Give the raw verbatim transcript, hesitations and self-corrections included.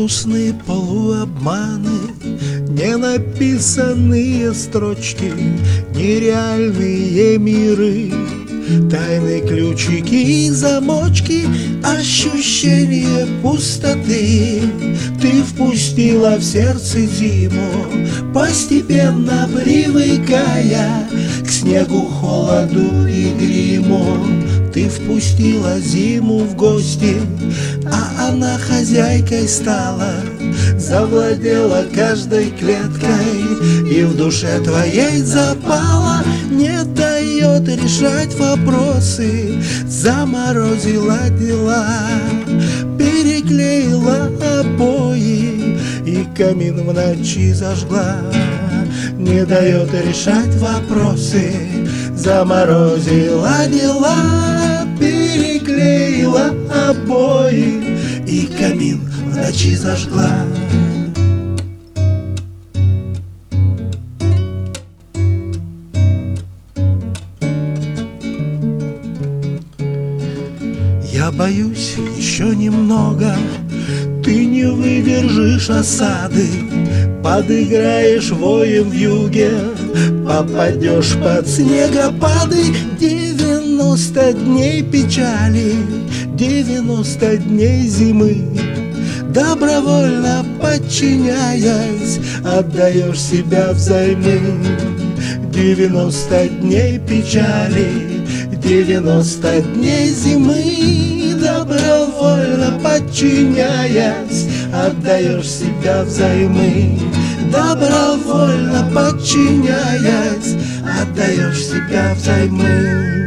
Гнусные полуобманы, ненаписанные строчки, нереальные миры, тайные ключики и замочки, ощущение пустоты. Ты впустила в сердце зиму, постепенно привыкая к снегу, холоду и гриму. Ты впустила зиму в гости, а она хозяйкой стала, завладела каждой клеткой и в душе твоей запала. Не дает решать вопросы, заморозила дела, переклеила обои и камин в ночи зажгла. Не дает решать вопросы, заморозила дела, переклеила обои и камин в ночи зажгла. Я боюсь, еще немного ты не выдержишь осады, подыграешь воем в юге, попадешь под снегопады. Девяносто дней печали, девяносто дней зимы, добровольно подчиняясь, отдаешь себя взаймы. Девяносто дней печали, девяносто дней зимы, добровольно подчиняясь, отдаешь себя взаймы. Добровольно подчиняясь, отдаешь себя взаймы.